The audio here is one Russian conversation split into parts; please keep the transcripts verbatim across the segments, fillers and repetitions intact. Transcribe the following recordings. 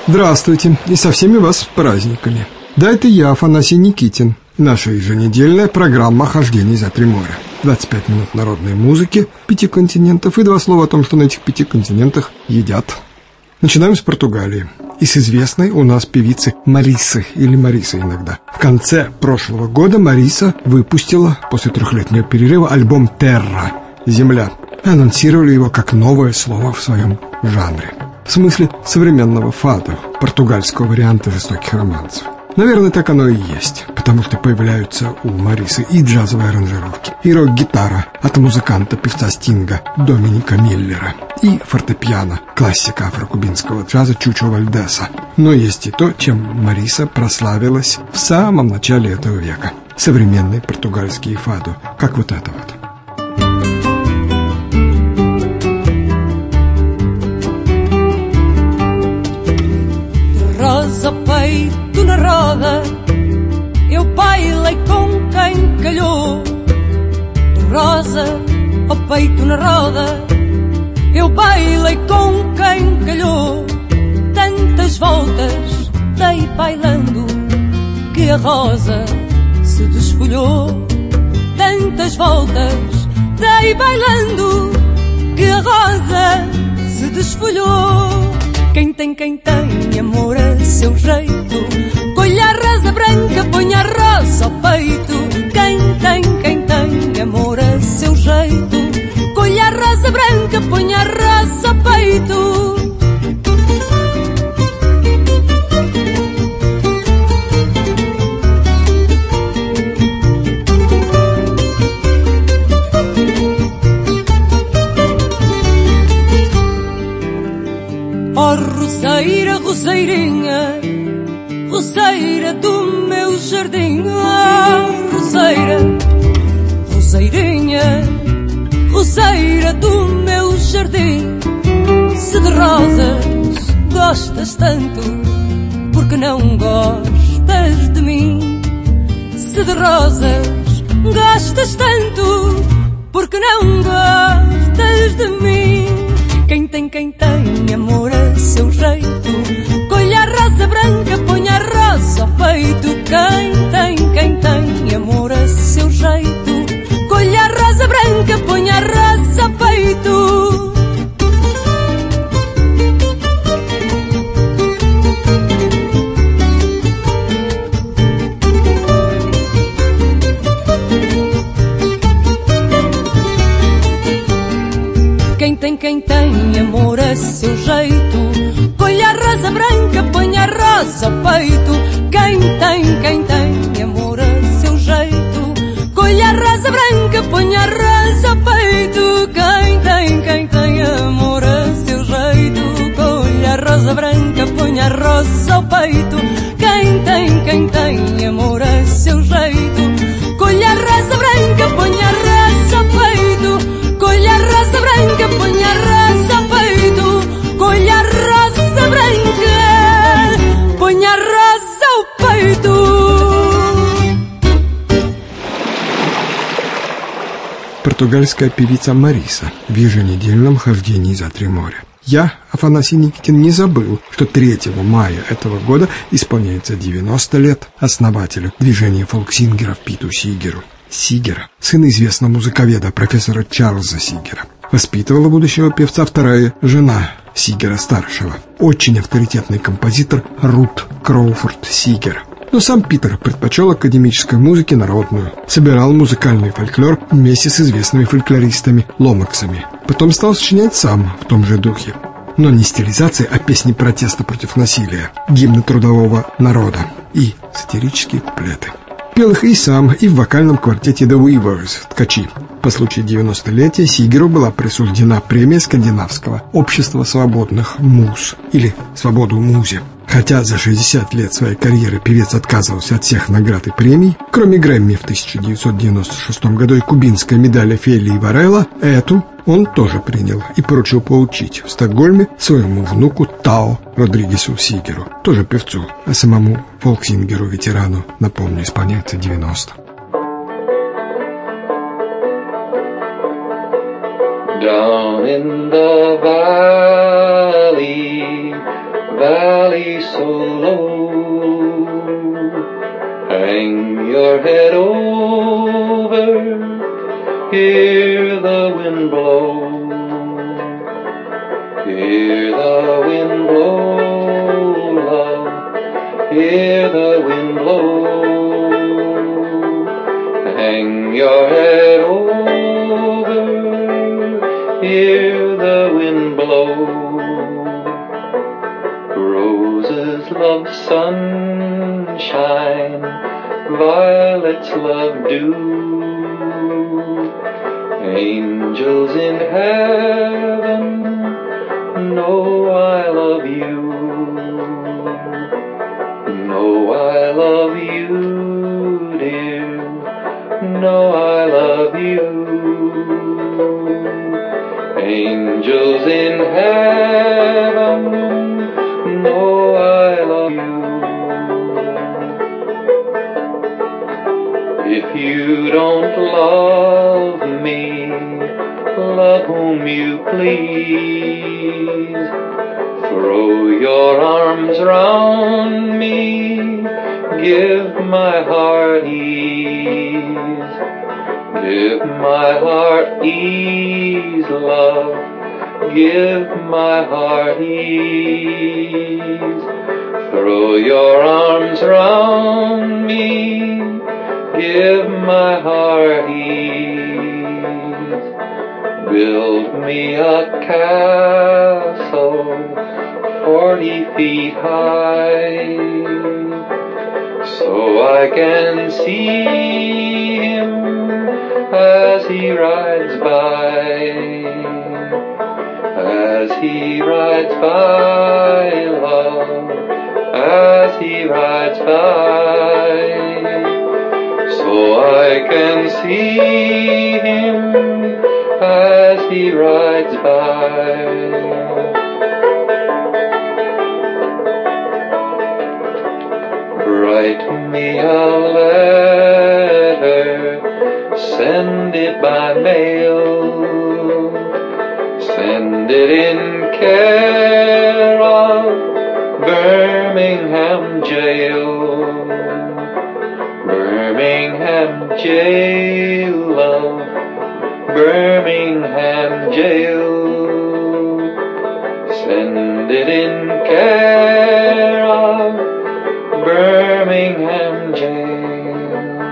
Здравствуйте, и со всеми вас с праздниками. Да, это я, Афанасий Никитин. Наша еженедельная программа «Хождение за три моря». двадцать пять минут народной музыки пяти континентов и два слова о том, что на этих пяти континентах едят. Начинаем с Португалии. И с известной у нас певицы Марисы, или Мариса иногда. В конце прошлого года Мариса выпустила после трехлетнего перерыва альбом «Терра» – «Земля». Анонсировали его как новое слово в своем жанре. В смысле современного фадо, португальского варианта жестоких романсов. Наверное, так оно и есть, потому что появляются у Марисы и джазовые аранжировки, и рок-гитара от музыканта-певца Стинга Доминика Миллера, и фортепиано, классика афрокубинского джаза Чучо Вальдеса. Но есть и то, чем Мариса прославилась в самом начале этого века. Современные португальские фадо, как вот это вот. Rosa peito na roda, eu bailei com quem calhou. Rosa, ao peito na roda, eu bailei com quem calhou. Tantas voltas dei bailando que a rosa se desfolhou. Tantas voltas dei bailando que a rosa se desfolhou. Quem tem, quem tem amor a seu jeito, colhe a rosa branca, põe a rosa ao peito. Quem tem, quem tem amor a seu jeito, colhe a rosa branca, põe a rosa ao peito. Oh, roseira, roseirinha, roseira do meu jardim. Oh, roseira, roseirinha, roseira do meu jardim. Se de rosas gostas tanto, porque não gostas de mim? Se de rosas gostas tanto, porque não gostas de mim? Quem tem, quem tem amor a seu jeito, colhe a rosa branca, põe a rosa ao peito. Quem tem, quem tem amor a seu jeito, colhe a rosa branca, põe a rosa ao peito. Quem tem, quem tem amor a seu jeito, colhe a rosa branca, põe a rosa ao peito. Quem tem, quem tem amor a seu jeito, colhe a rosa branca, põe a rosa ao peito. Quem tem, quem tem amor a seu jeito, colhe a rosa branca, põe a rosa ao peito. Quem tem, quem tem amor a seu jeito, colhe a rosa branca, põe a rosa ao peito. Colhe a rosa branca, põe a rosa ao peito. Colhe a rosa branca, põe a rosa ao peito. Португальская певица Мариса в еженедельном хождении за три моря. Я, Афанасий Никитин, не забыл, что третьего мая этого года исполняется девяносто лет основателю движения фолксингеров Питу Сигеру. Сигера, сын известного музыковеда, профессора Чарльза Сигера. Воспитывала будущего певца вторая жена Сигера-старшего, очень авторитетный композитор Рут Кроуфорд Сигер. Но сам Питер предпочел академической музыке народную, собирал музыкальный фольклор вместе с известными фольклористами Ломаксами. Потом стал сочинять сам в том же духе. Но не стилизации, а песни протеста против насилия, гимны трудового народа и сатирические куплеты. Пел их и сам, и в вокальном квартете The Weavers, ткачи. По случаю девяностолетия Сигеру была присуждена премия Скандинавского общества свободных муз, или «Свободу музе». Хотя за шестьдесят лет своей карьеры певец отказывался от всех наград и премий, кроме Грэмми в тысяча девятьсот девяносто шестом году и кубинской медали Фелии Варелла, эту он тоже принял и поручил получить в Стокгольме своему внуку Тао Родригесу Сигеру, тоже певцу, а самому фолксингеру-ветерану, напомню, исполняется девяносто. Down in the valley valley so low. Hang your head over, hear the wind blow. Hear the wind blow, love, hear the wind blow. Hang your head over, hear the wind blow. Roses love sunshine, violets love dew. Angels in heaven know I love you. Know I love you, dear. Know I love you. Angels in heaven know I love you. If you don't love me, love whom you please. Throw your arms round me, give my heart ease. Give my heart ease, love, give my heart ease. Throw your arms round me, give my heart ease. Build me a castle forty feet high, so I can see him as he rides by, as he rides by, love, as he rides by, so I can see him as he rides by. Write me a letter, send it by mail, send it in care of Birmingham jail. Birmingham jail, love, Birmingham jail. Send it in care of Birmingham jail.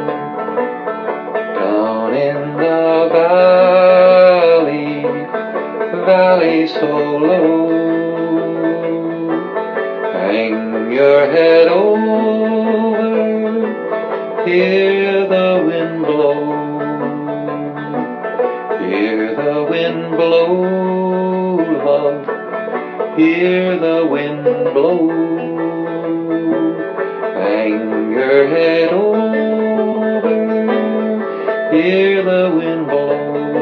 Down in the valley, valley so low, hang your head over, hear the wind blow. Hear the wind blow, love, hear the wind blow. Hang your head over, hear the wind blow.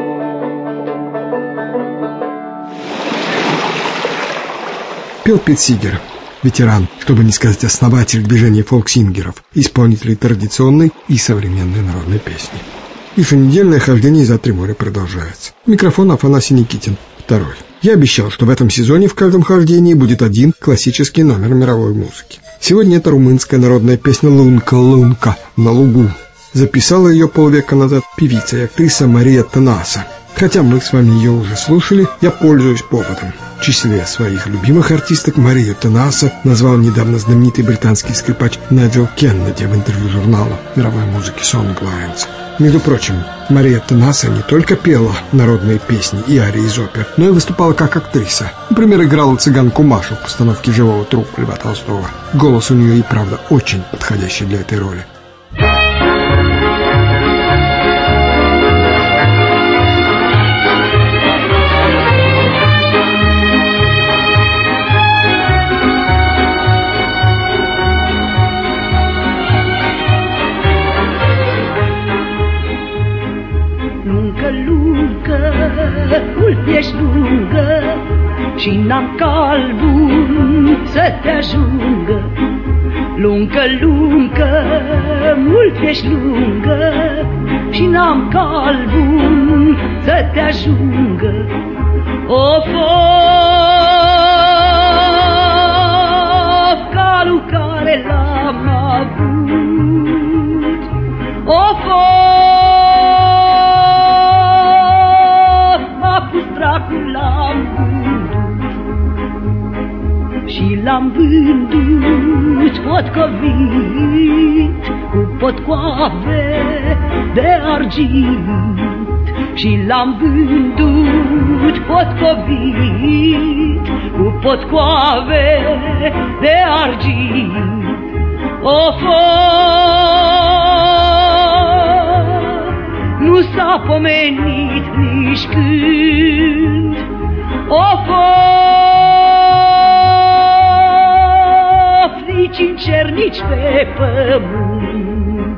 Пел Пит Сигер, ветеран, чтобы не сказать основатель движения фолксингеров, исполнителей традиционной и современной народной песни. Еженедельное хождение за три моря продолжается. Микрофон Афанасий Никитин, второй. Я обещал, что в этом сезоне в каждом хождении будет один классический номер мировой музыки. Сегодня это румынская народная песня «Лунка, лунка» на лугу. Записала ее полвека назад певица и актриса Мария Тенаса. Хотя мы с вами ее уже слушали, я пользуюсь поводом. В числе своих любимых артисток Марию Тенаса назвал недавно знаменитый британский скрипач Найджел Кеннеди в интервью журнала мировой музыки Songlines. Между прочим, Мария Тенаса не только пела народные песни и арии из опер, но и выступала как актриса. Например, играла цыганку Машу в постановке «Живого трупа» Льва Толстого. Голос у нее и правда очень подходящий для этой роли. Mult ești lungă și n-am cal bun să te ajungă. Lungă, lungă, mult ești lungă și n-am cal bun să te ajungă. Of, of, care l-am avut. Of, m-a pus dracul, l-am vândut și l-am vândut potcovit cu potcoave de argint. Și l-am vândut potcovit cu potcoave de argint. Of, nu s-a pomenit nici când. Of, nici în cer, nici pe pământ.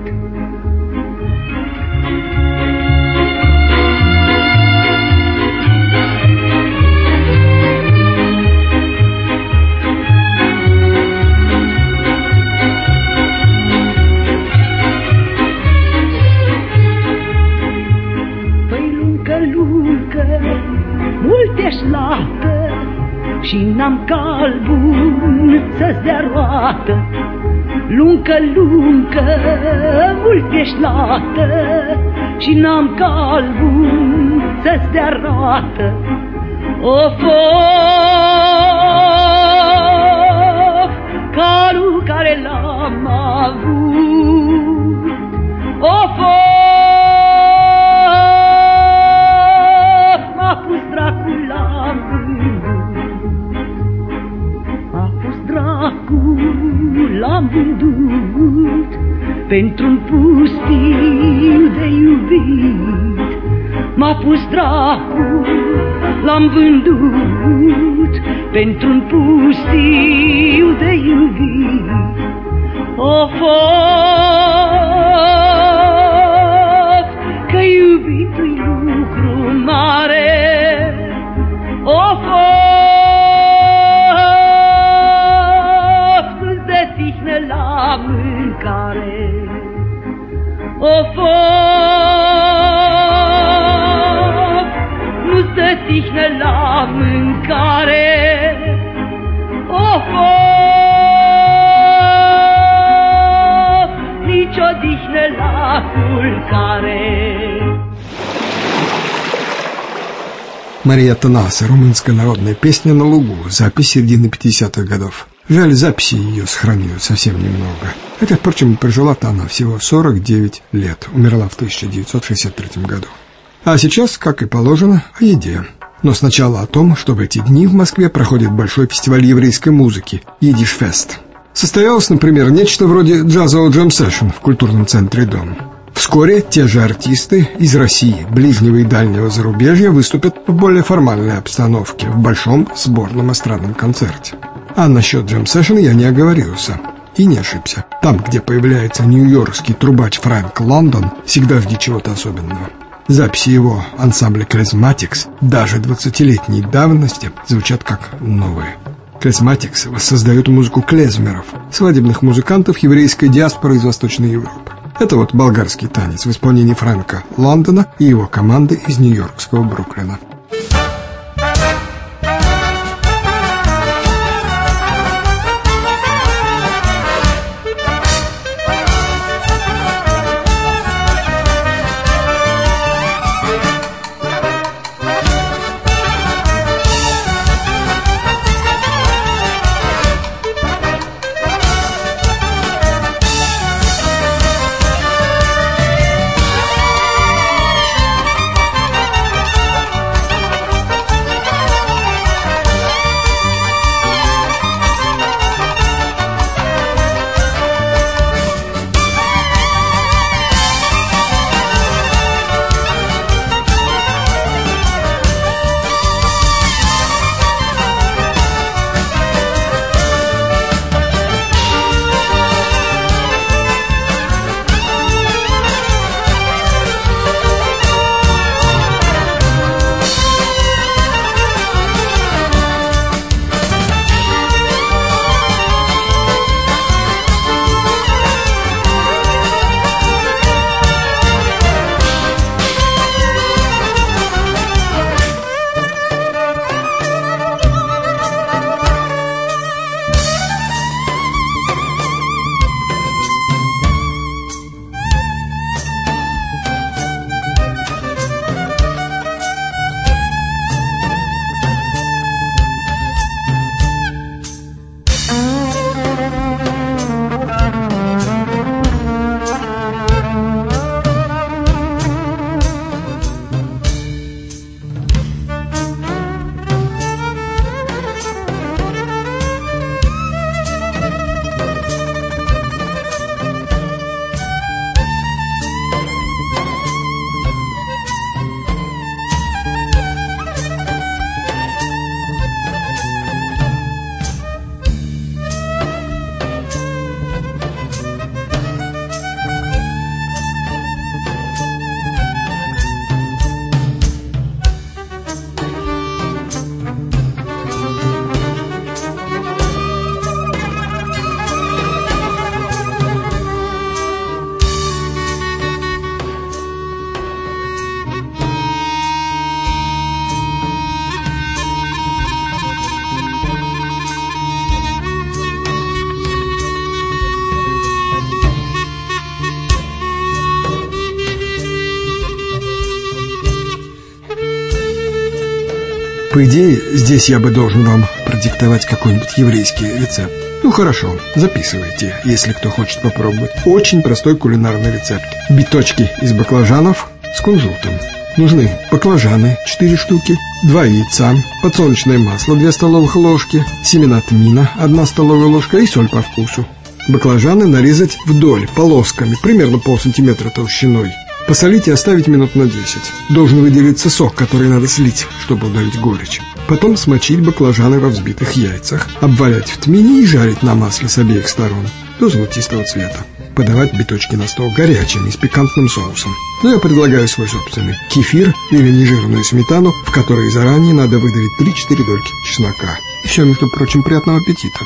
Multe-și lată și n-am cal bun să-ți dea roată. Luncă, luncă, multe-și lată și n-am cal bun să-ți dea roată. Of, of, calul care l-am avut. Of, of, m-a pus dracul, l-am vândut. M-a pus dracul, l-am vândut pentru-un pustiu de iubit. M-a pus dracul, l-am vândut pentru-un pustiu de iubit. Of, of, că iubitul-i lucru mare. Of, of, nu-ți dă tihnă la mâncare. Of, of, nu-ți dă tihnă la mâncare. Of, of, nici-o dihnă la culcare. Мария Танаса, румынская народная песня «На лугу», запись середины пятидесятых годов. Жаль, записи ее сохранилось совсем немного. Хотя, впрочем, прожила-то она всего сорок девять лет, умерла в тысяча девятьсот шестьдесят третьем году. А сейчас, как и положено, о еде. Но сначала о том, что в эти дни в Москве проходит большой фестиваль еврейской музыки «Йиддиш-фест». Состоялось, например, нечто вроде джазового джем-сешн в культурном центре «Дом». Вскоре те же артисты из России, ближнего и дальнего зарубежья выступят в более формальной обстановке, в большом сборном эстрадном концерте. А насчет джем-сешн я не оговорился. И не ошибся. Там, где появляется нью-йоркский трубач Фрэнк Лондон, всегда жди чего-то особенного. Записи его ансамбля Klezmatics даже двадцатилетней давности звучат как новые. Klezmatics воссоздают музыку клезмеров, свадебных музыкантов еврейской диаспоры из Восточной Европы. Это вот болгарский танец в исполнении Фрэнка Лондона и его команды из нью-йоркского Бруклина. По идее, здесь я бы должен вам продиктовать какой-нибудь еврейский рецепт. Ну хорошо, записывайте, если кто хочет попробовать. Очень простой кулинарный рецепт. Биточки из баклажанов с кунжутом. Нужны баклажаны четыре штуки, два яйца, подсолнечное масло две столовых ложки, семена тмина одна столовая ложка и соль по вкусу. Баклажаны нарезать вдоль, полосками, примерно полсантиметра толщиной. Посолить и оставить минут на десять. Должен выделиться сок, который надо слить, чтобы удалить горечь. Потом смочить баклажаны во взбитых яйцах, обвалять в тмине и жарить на масле с обеих сторон до золотистого цвета. Подавать биточки на стол горячими, с пикантным соусом. Но я предлагаю свой собственный. Кефир или нежирную сметану, в которой заранее надо выдавить три-четыре дольки чеснока. И все, между прочим, приятного аппетита.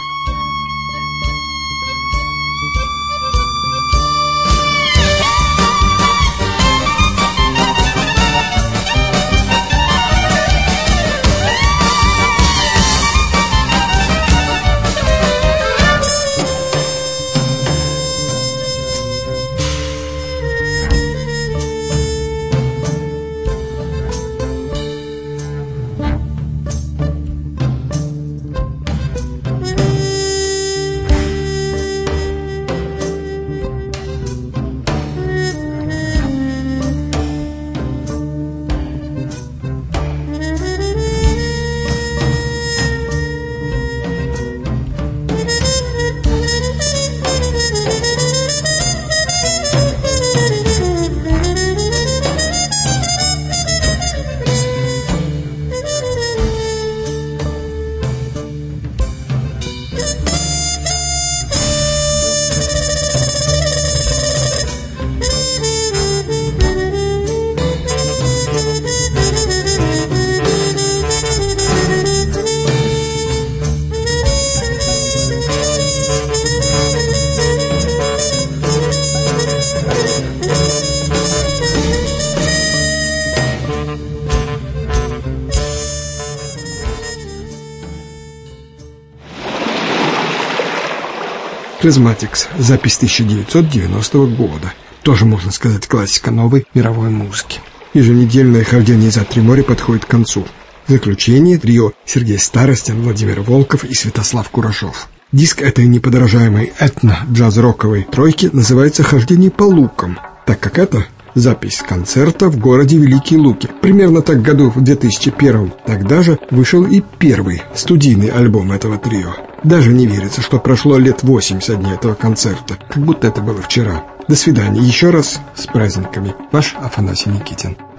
Клизматикс. Запись тысяча девятьсот девяностого года. Тоже, можно сказать, классика новой мировой музыки. Еженедельное хождение за три моря подходит к концу. В заключение трио Сергей Старостин, Владимир Волков и Святослав Курашов. Диск этой неподражаемой этно-джаз-роковой тройки называется «Хождение по лукам», так как это запись концерта в городе Великие Луки. Примерно так году в две тысячи первом. Тогда же вышел и первый студийный альбом этого трио. Даже не верится, что прошло лет восемь со дня этого концерта, как будто это было вчера. До свидания еще раз, с праздниками. Ваш Афанасий Никитин.